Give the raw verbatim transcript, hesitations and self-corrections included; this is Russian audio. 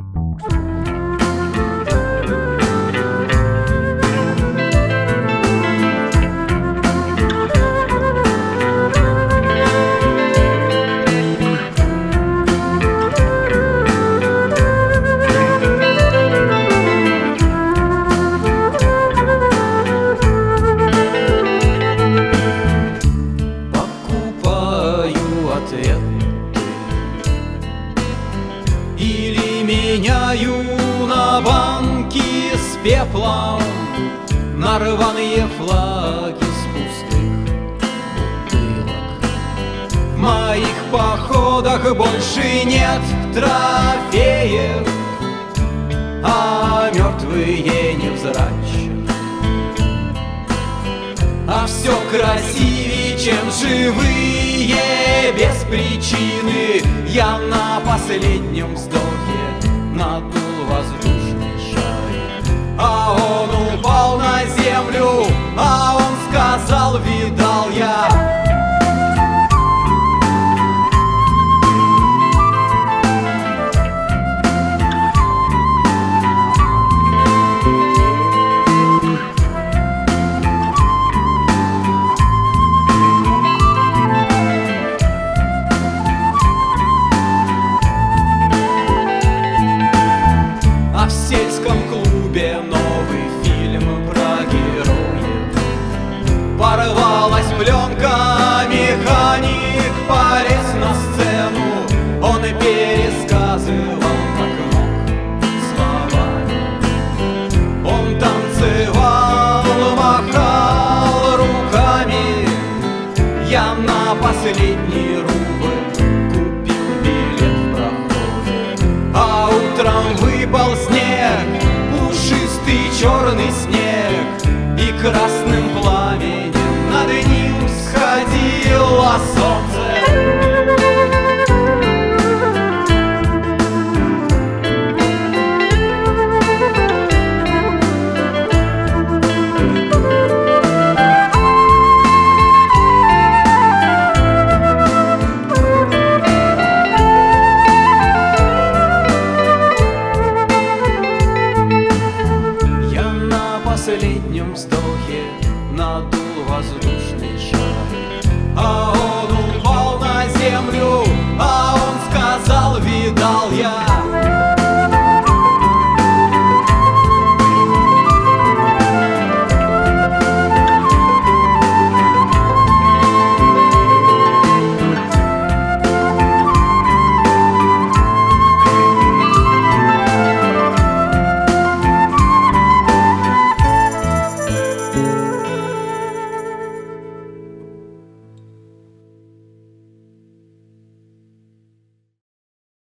Или меняю на банки с пеплом, на рваные флаги с пустых бутылок. В моих походах больше нет трофеев, а мертвые невзрачны. А все красивее, чем живые, без причины. Я на последнем вздохе надул воздушный шарик, а он упал на землю, а он сказал: видал я. В сельском клубе новый фильм про героев. Порвалась пленка, механик полез на сцену. Он и пересказывал как мог словами. Он танцевал, махал руками. Я на последний рубль купил билет в проходе, а утром выпал снег, пушистый черный снег, и красным пламенем над ним всходило солнце. В последнем вздохе надул воздушный шарик, а он упал на землю, а он сказал: видал я.